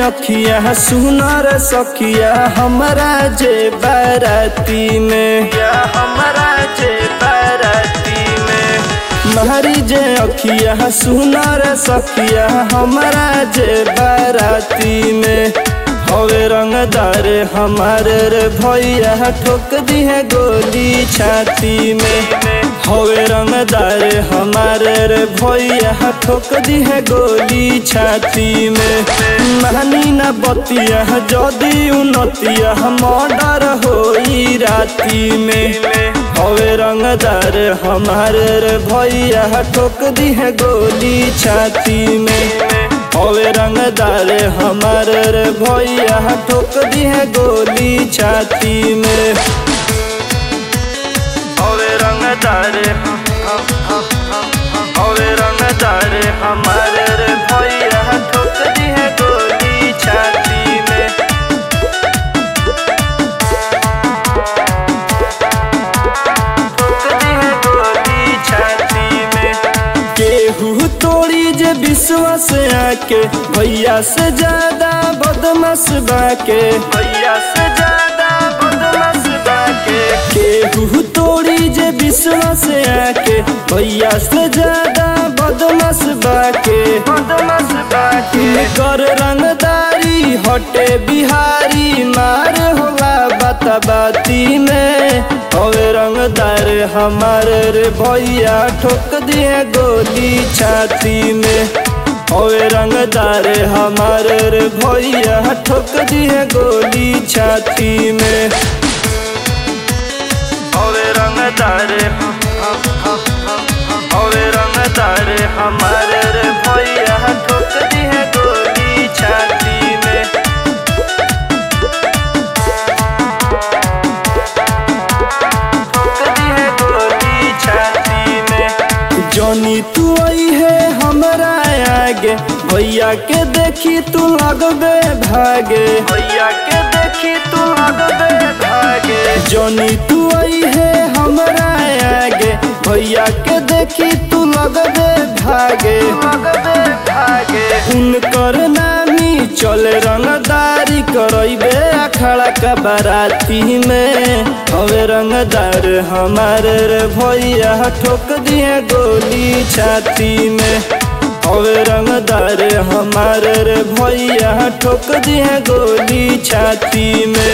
अखिया सुनर सखिया हमरा जे बाराती में, हमरा जे बाराती में। महरी जे अखिया सुनर सखिया हमरा जे बाराती में। हवे रंगदार हमारे रे भैया ठोक दी है गोली छाती में। हवे रंगदार हमारे रे भैया ठोक दी है गोली छाती में। मानी न बतिया जदी उन्नतिया मर्डर होई राती में। हवे रंगदार हमारे रे भैया ठोक दी है गोली छाती में। हवे रंगदार हमारे रे भैया ठोक दी है गोली छाती में। हवे रंगदार हवे रंगदार हमारे रे भैया ठोक दी है गोली छाती में। ठोक दी है गोली छाती में। केहू तोड़ी जे विश्वास आके भैया से ज्यादा बदमाश बाके, भैया से ज्यादा बदमाश बाके। केहू तोड़ी जे विश्वास आके भैया से ज्यादा बदमाश बाके, बदमाश बाके। कर रंगदारी हटे बिहारी मार होला बाता बाती में। हवे रंगदार हमारे रे भैया ठोक दिए गोली छाती में। हवे रंगदार हमारे रे भैया ठोक दिए गोली छाती में। हवे रंगदार हवे रंगदार हमारे रे भैया ठोक दिए गोली छाती में। जनी तू आई है हमरा आगे भैया के देखी तू लगबे भागे, भैया के देखी तू लगबे भागे। जनी तू आई है हमरा आगे भैया के देखी तू लगबे भागे, लगबे भागे। उनकर नामी चले रंगदारी करइबे अखाड़ा का बाराती में। हवे रंगदार हमारे रे भैया ठोक दिए गोली छाती में। हवे रंगदार हमारे रे भैया ठोक दिए गोली छाती में।